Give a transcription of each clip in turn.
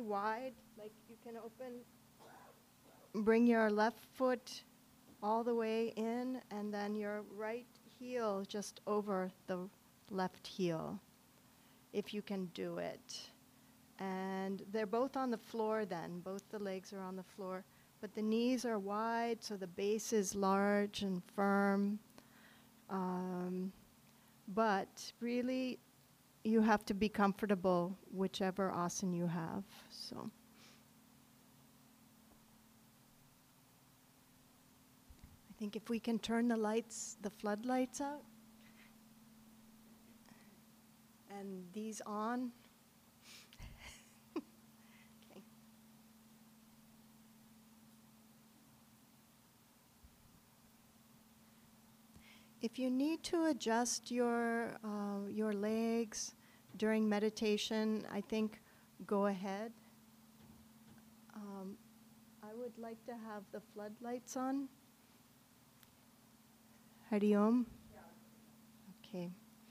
wide, like you can bring your left foot all the way in, and then your right heel just over the left heel, if you can do it. And they're both on the floor then, both the legs are on the floor, but the knees are wide, so the base is large and firm. But really, you have to be comfortable whichever asana you have. So, I think if we can turn the lights, the floodlights out, and these on. Okay. If you need to adjust your legs during meditation, I think go ahead. I would like to have the floodlights on. Hari Om. Okay.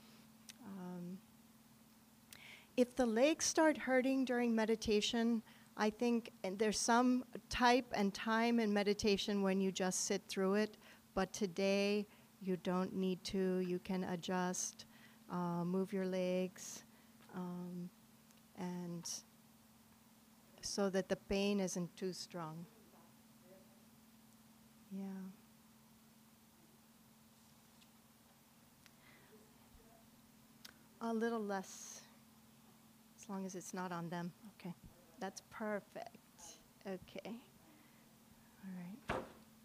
If the legs start hurting during meditation, I think there's some type and time in meditation when you just sit through it, but today you don't need to. You can adjust, move your legs, and so that the pain isn't too strong. Yeah. A little less, as long as it's not on them. Okay. That's perfect. Okay. All right.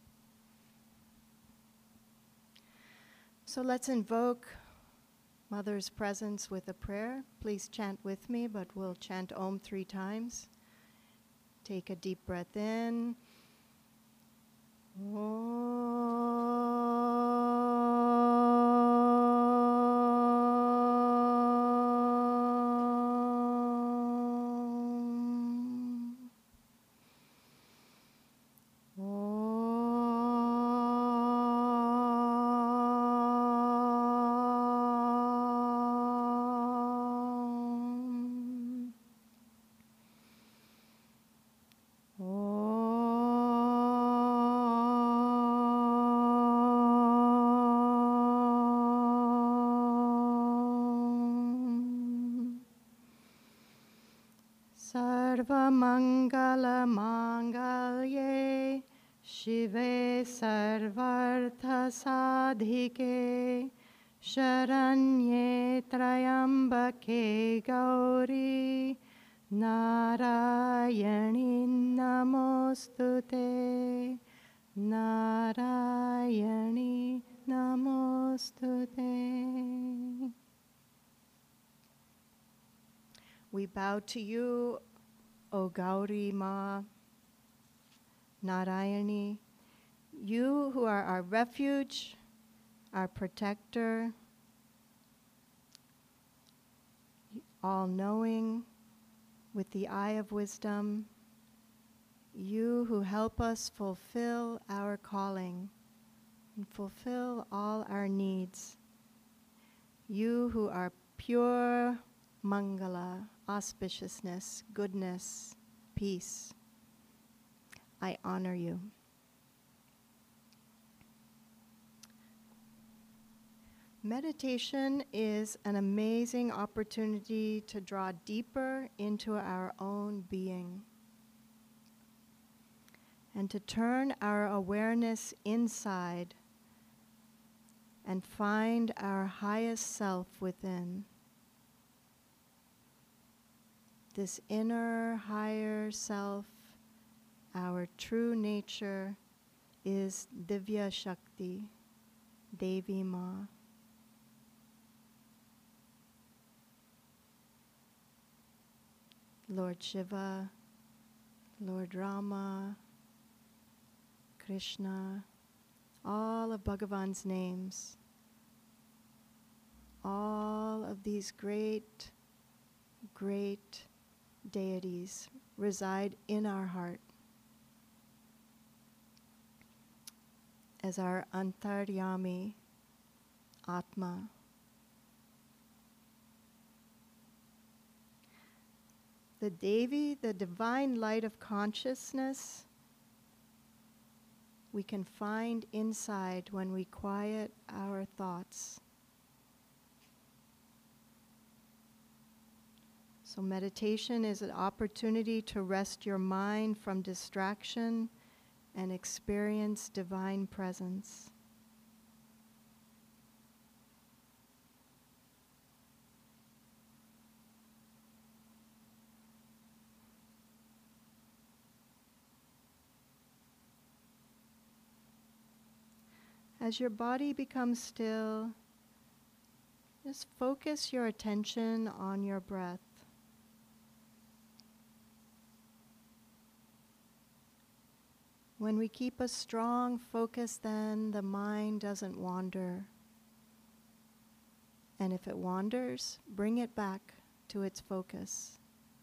So let's invoke Mother's presence with a prayer. Please chant with me, but we'll chant Om 3 times. Take a deep breath in. Sarvamangala Mangalye Shive Sarvartha Sadhike Sharanye Trayambake Gauri Narayani Namostute Narayani Namostute. We bow to you, O Gauri Ma, Narayani, you who are our refuge, our protector, all-knowing, with the eye of wisdom, you who help us fulfill our calling and fulfill all our needs, you who are pure Mangala, auspiciousness, goodness, peace. I honor you. Meditation is an amazing opportunity to draw deeper into our own being and to turn our awareness inside and find our highest self within. This inner, higher self, our true nature, is Divya Shakti, Devi Ma. Lord Shiva, Lord Rama, Krishna, all of Bhagavan's names, all of these great, great deities reside in our heart as our Antaryami, Atma. The Devi, the divine light of consciousness, we can find inside when we quiet our thoughts. So meditation is an opportunity to rest your mind from distraction and experience divine presence. As your body becomes still, just focus your attention on your breath. When we keep a strong focus, then the mind doesn't wander. And if it wanders, bring it back to its focus.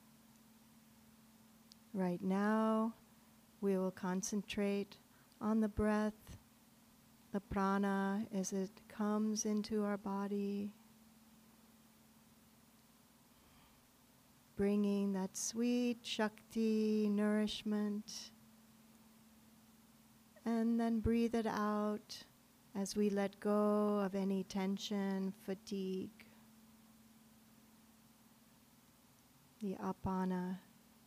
Right now, we will concentrate on the breath, the prana as it comes into our body, bringing that sweet Shakti nourishment, and then breathe it out as we let go of any tension, fatigue, the apana.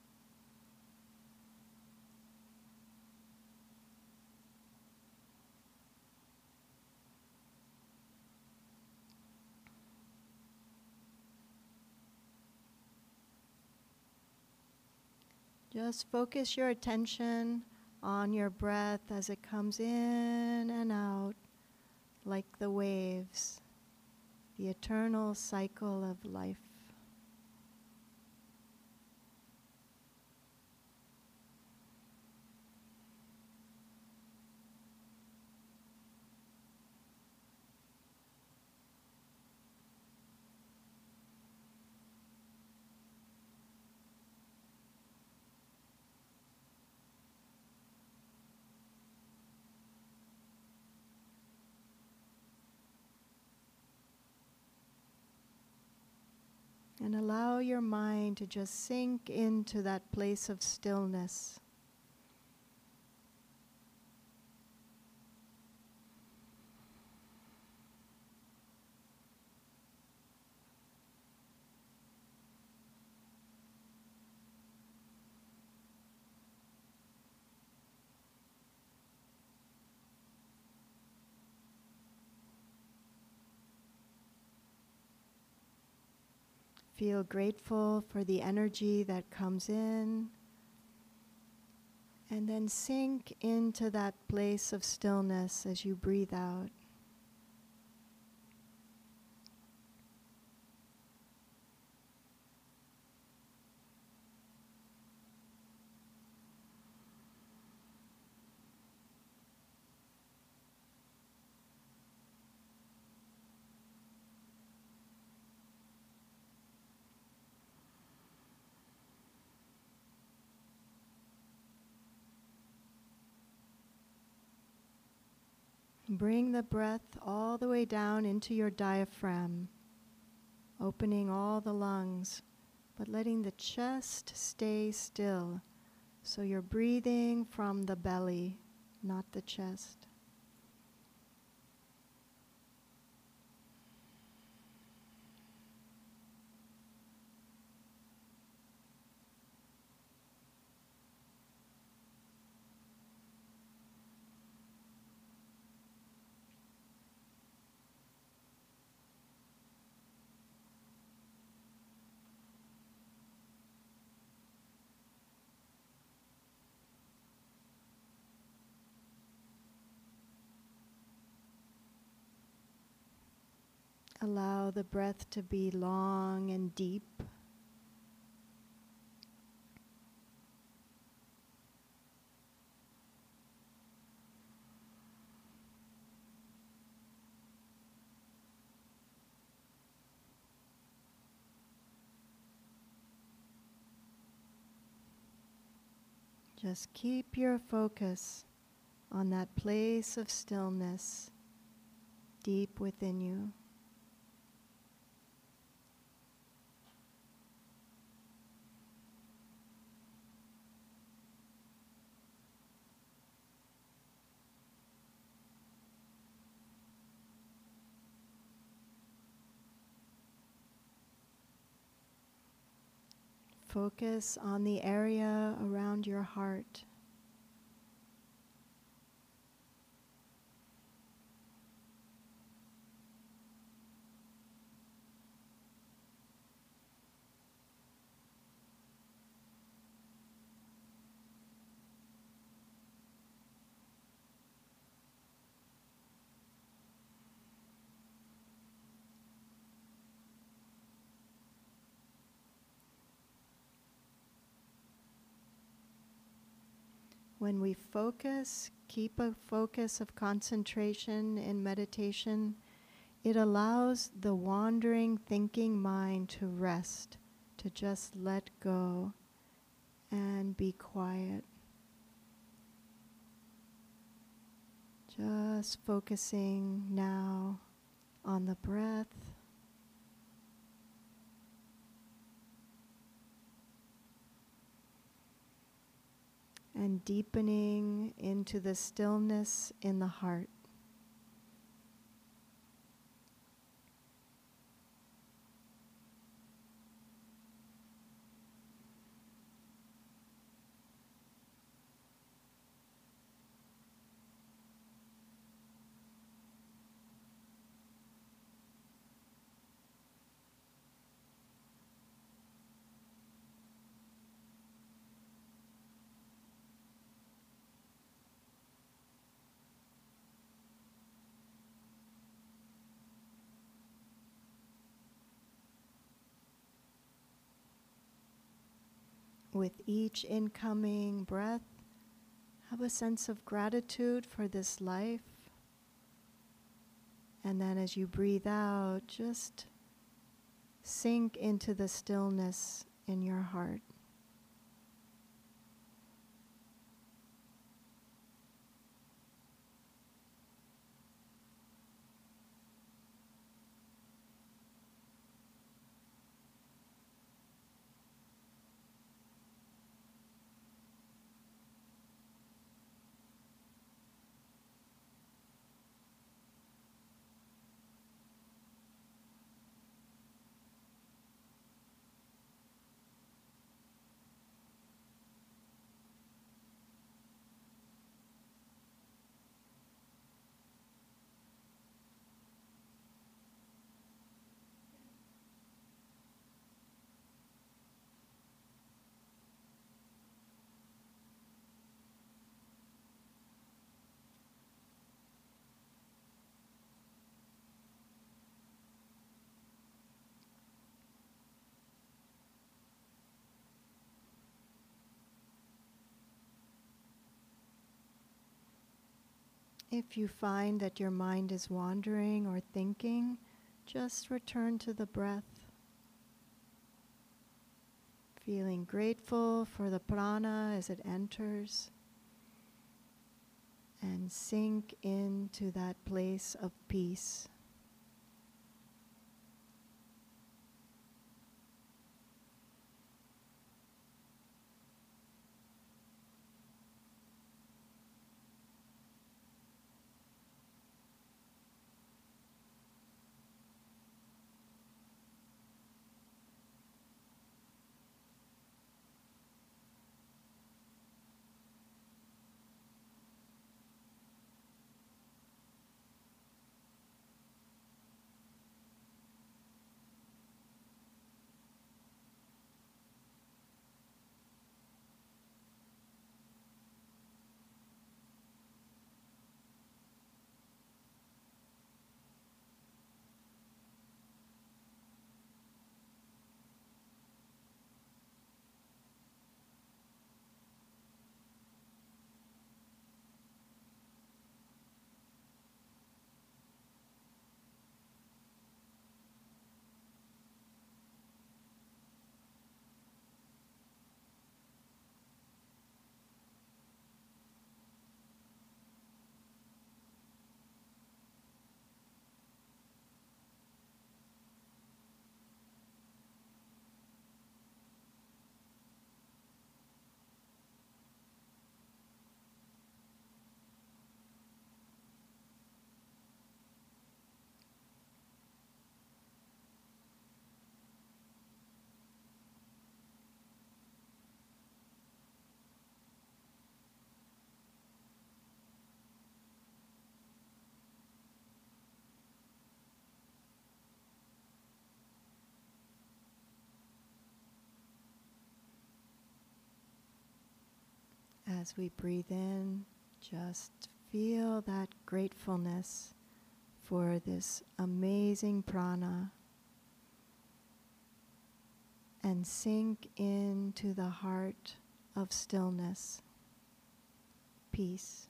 Just focus your attention on your breath as it comes in and out, like the waves, the eternal cycle of life. And allow your mind to just sink into that place of stillness. Feel grateful for the energy that comes in, and then sink into that place of stillness as you breathe out. Bring the breath all the way down into your diaphragm, opening all the lungs, but letting the chest stay still. So you're breathing from the belly, not the chest. Allow the breath to be long and deep. Just keep your focus on that place of stillness deep within you. Focus on the area around your heart. When we focus, keep a focus of concentration in meditation, it allows the wandering, thinking mind to rest, to just let go and be quiet. Just focusing now on the breath. And deepening into the stillness in the heart. With each incoming breath, have a sense of gratitude for this life. And then as you breathe out, just sink into the stillness in your heart. If you find that your mind is wandering or thinking, just return to the breath. Feeling grateful for the prana as it enters, and sink into that place of peace. As we breathe in, just feel that gratefulness for this amazing prana, and sink into the heart of stillness, peace.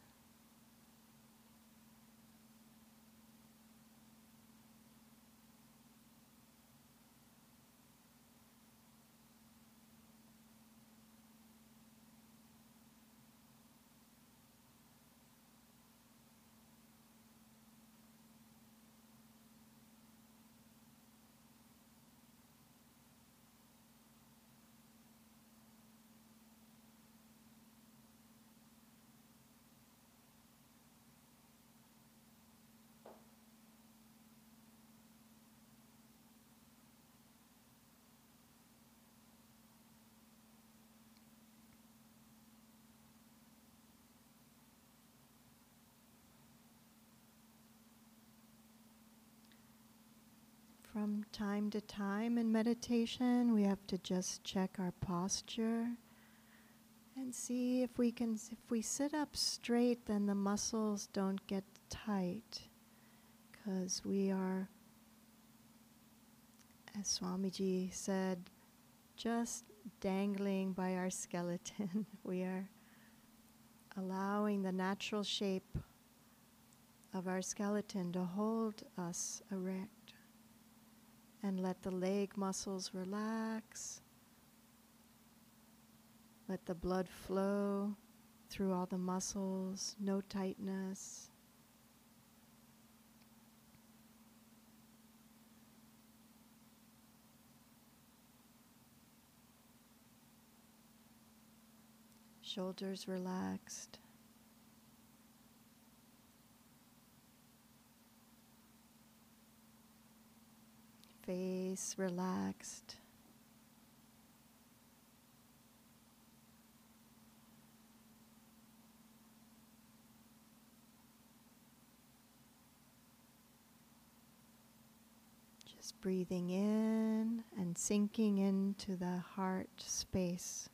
From time to time in meditation, we have to just check our posture and see if we sit up straight, then the muscles don't get tight, because we are, as Swamiji said, just dangling by our skeleton. We are allowing the natural shape of our skeleton to hold us erect. And let the leg muscles relax. Let the blood flow through all the muscles, no tightness. Shoulders relaxed. Face relaxed. Just breathing in and sinking into the heart space.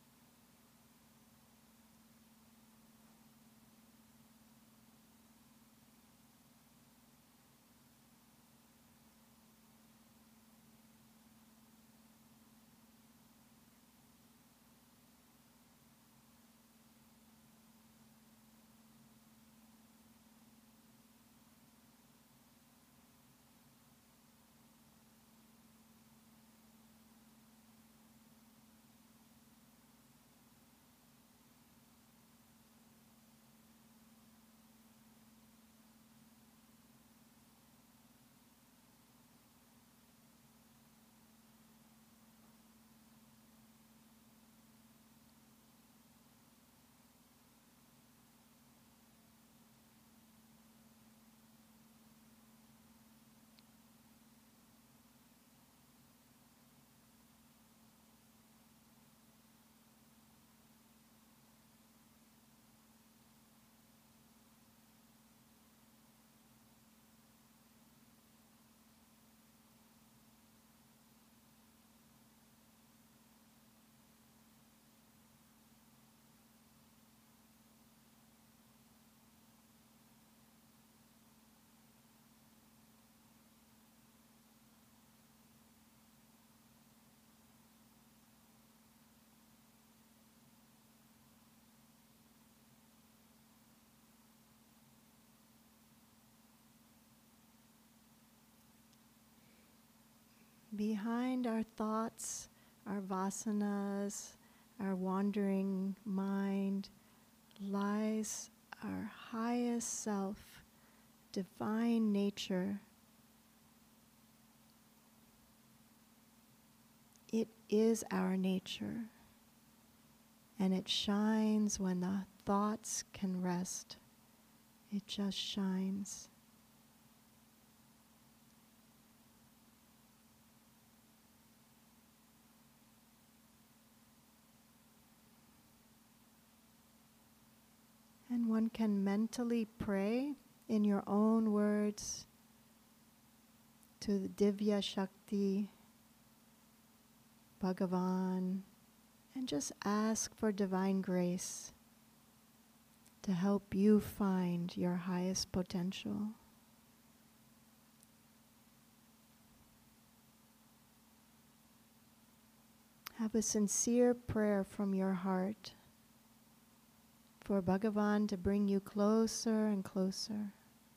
Behind our thoughts, our vasanas, our wandering mind, lies our highest self, divine nature. It is our nature, and it shines when the thoughts can rest. It just shines. And one can mentally pray in your own words to the Divya Shakti, Bhagavan, and just ask for divine grace to help you find your highest potential. Have a sincere prayer from your heart for Bhagavan to bring you closer and closer.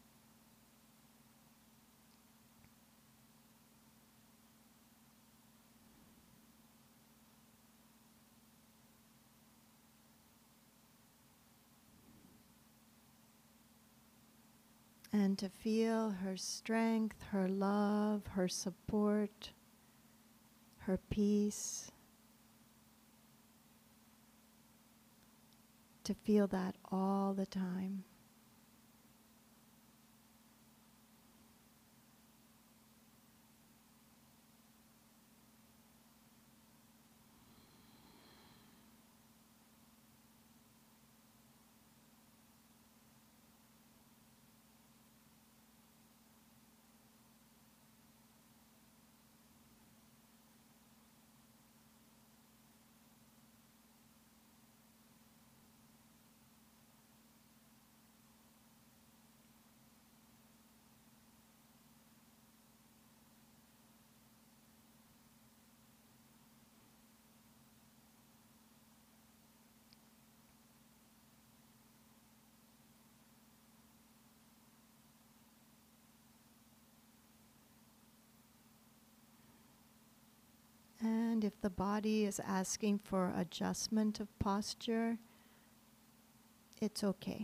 And to feel her strength, her love, her support, her peace. To feel that all the time. And if the body is asking for adjustment of posture, it's okay.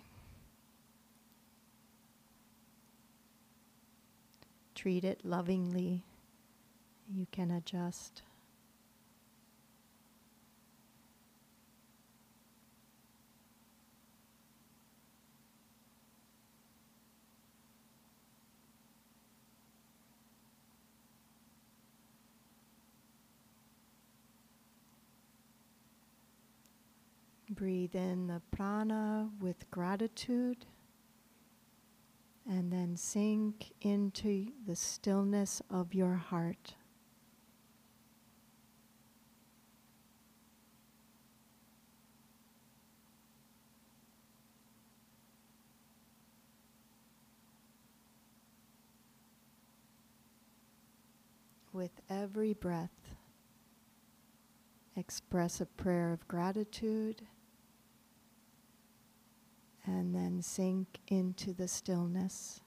Treat it lovingly. You can adjust. Breathe in the prana with gratitude, and then sink into the stillness of your heart. With every breath, express a prayer of gratitude, and then sink into the stillness.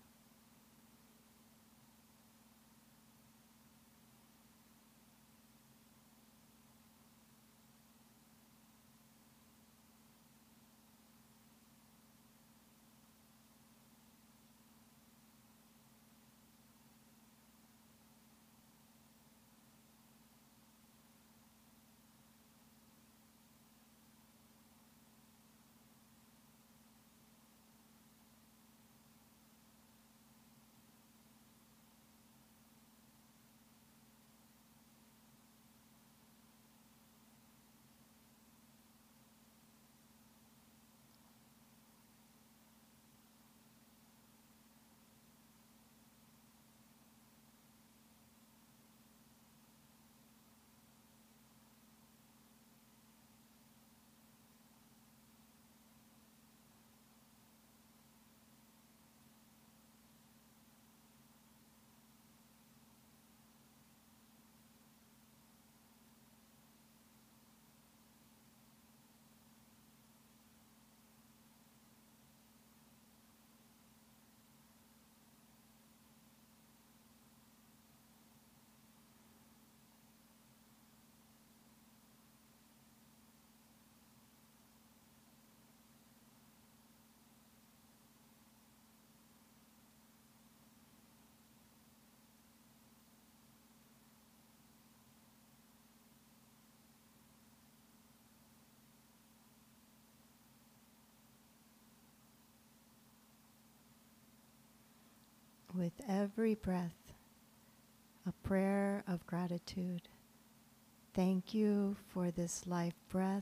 With every breath, a prayer of gratitude. Thank you for this life breath.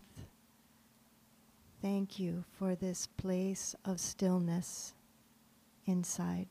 Thank you for this place of stillness inside.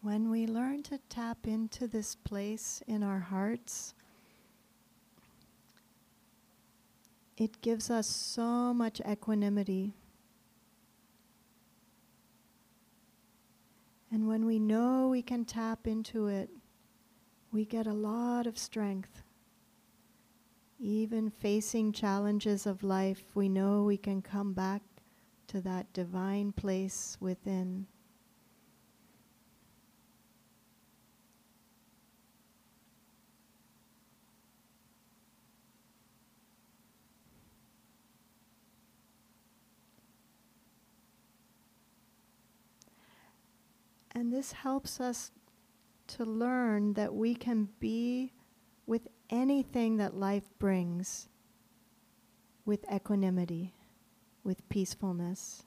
when we learn to tap into this place in our hearts, it gives us so much equanimity. And when we know we can tap into it, we get a lot of strength. Even facing challenges of life, we know we can come back to that divine place within. And this helps us to learn that we can be with anything that life brings with equanimity, with peacefulness.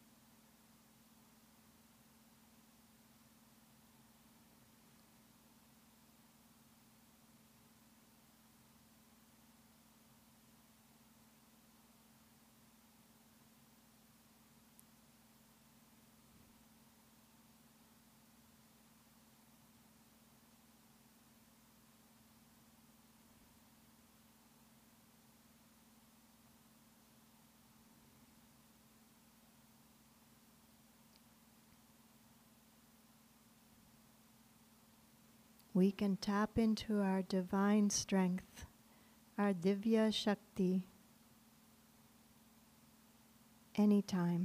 We can tap into our divine strength, our Divya Shakti, anytime.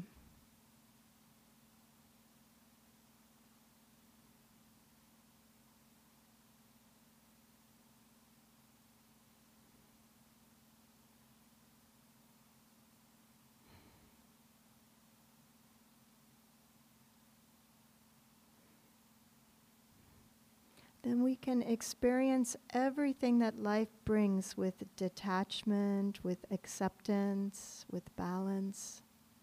Then we can experience everything that life brings with detachment, with acceptance, with balance.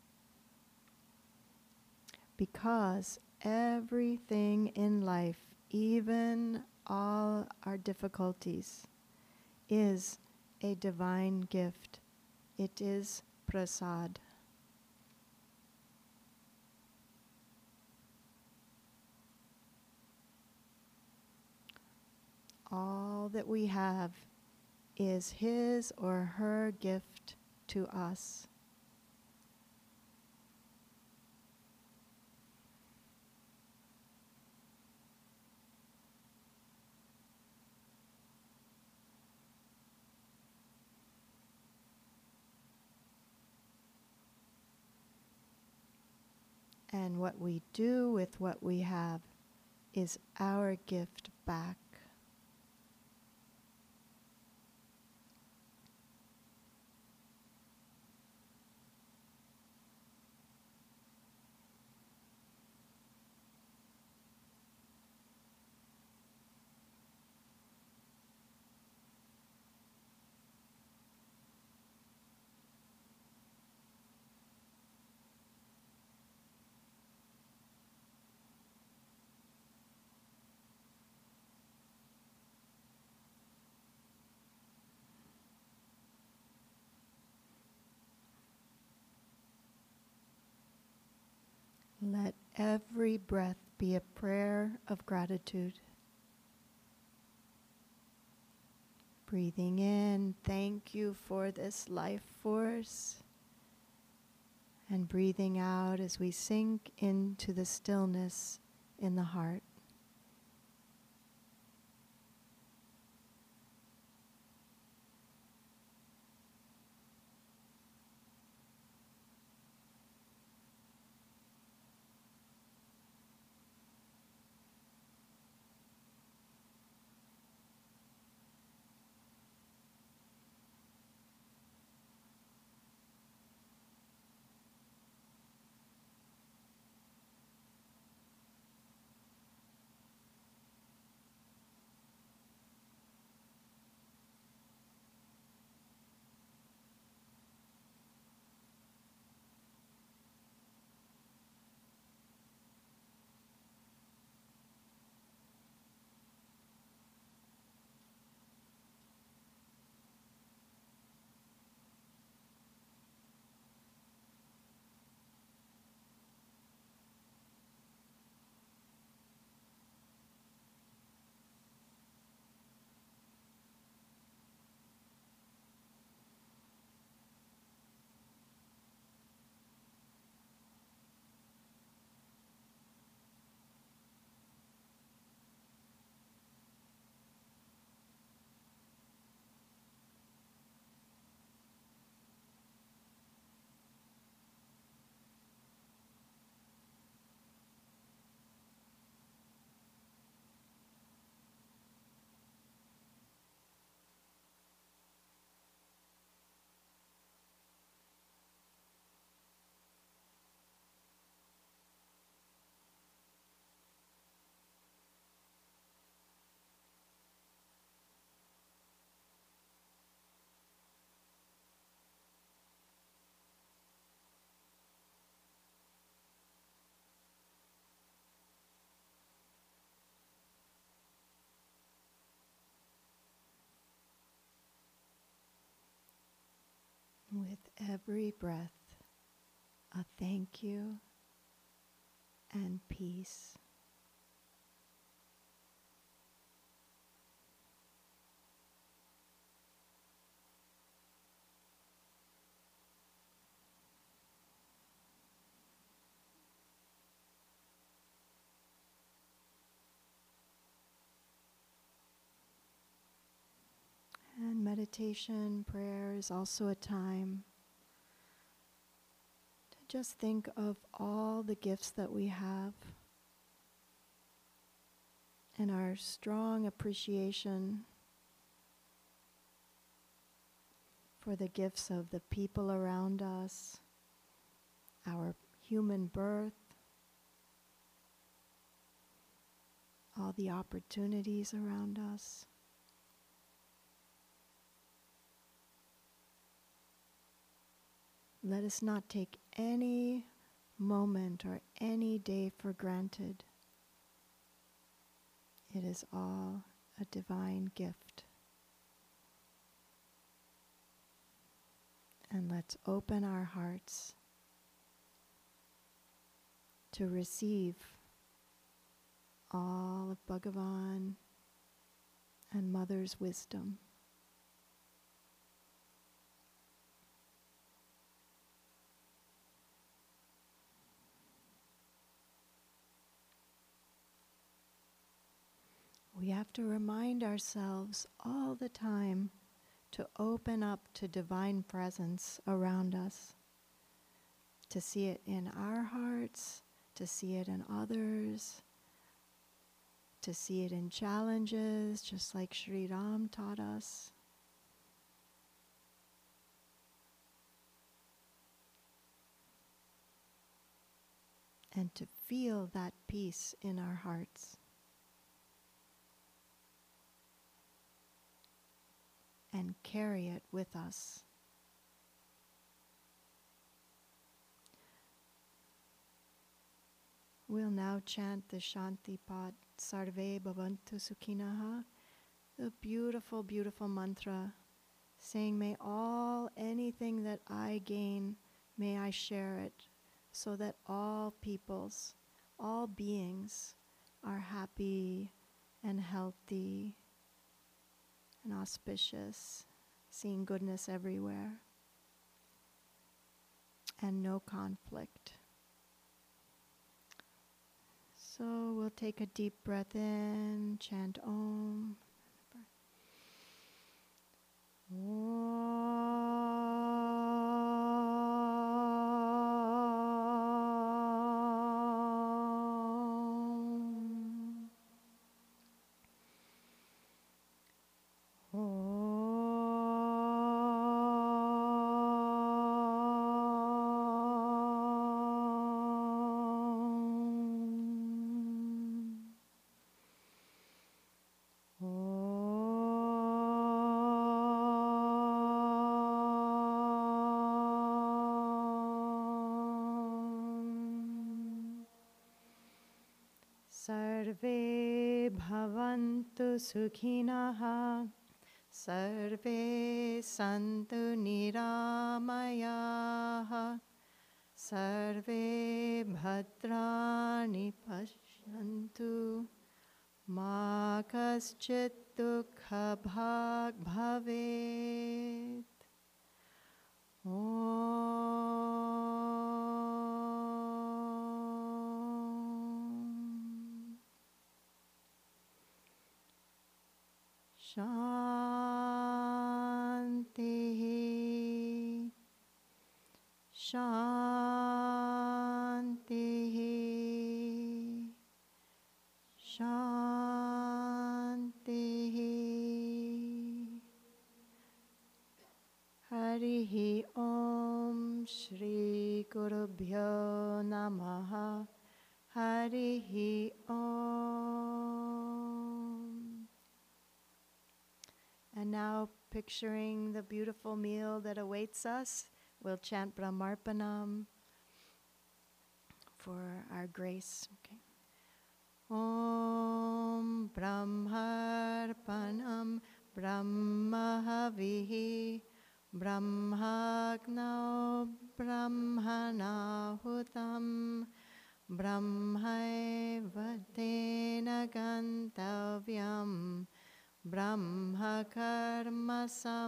Because everything in life, even all our difficulties, is a divine gift. It is prasad. All that we have is his or her gift to us. And what we do with what we have is our gift back. Let every breath be a prayer of gratitude. Breathing in, thank you for this life force. And breathing out as we sink into the stillness in the heart. every breath a thank you and peace. And meditation, prayer is also a time to just think of all the gifts that we have and our strong appreciation for the gifts of the people around us, our human birth, all the opportunities around us. Let us not take any moment or any day for granted. It is all a divine gift. And let's open our hearts to receive all of Bhagavan and Mother's wisdom. We have to remind ourselves all the time to open up to divine presence around us, to see it in our hearts, to see it in others, to see it in challenges, just like Sri Ram taught us. And to feel that peace in our hearts. And carry it with us. We'll now chant the Shanti Pad, Sarve Bhavantu Sukhinaha, the beautiful, beautiful mantra, saying, may anything that I gain, may I share it, so that all peoples, all beings are happy and healthy and auspicious, seeing goodness everywhere, and no conflict. So we'll take a deep breath in, chant Om. Sarve bhavantu sukhinah, sarve santu niramayah, sarve bhadrani pashyantu, ma kaschit dukha bhag bhavet. Shanti, Shanti, Shanti. Harihi Om Shri Gurubhyo Namaha. Harihi Om. And now, picturing the beautiful meal that awaits us, we'll chant Brahmarpanam for our grace. Okay. Om Brahmarpanam Brahmahavihi Brahmagno brahmanahutam brahmaiva tena gantavyam brahma karma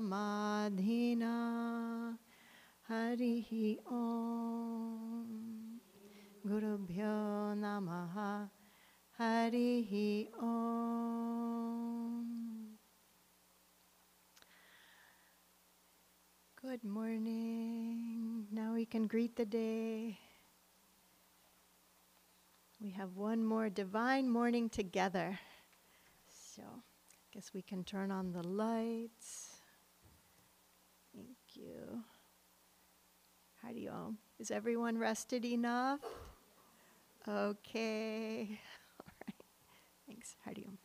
samadhina harihi om. Gurubhyo namaha harihi om. Good morning. Now we can greet the day. We have one more divine morning together. So, I guess we can turn on the lights. Thank you. Hari Om. Is everyone rested enough? Okay. All right. Thanks. Hari Om.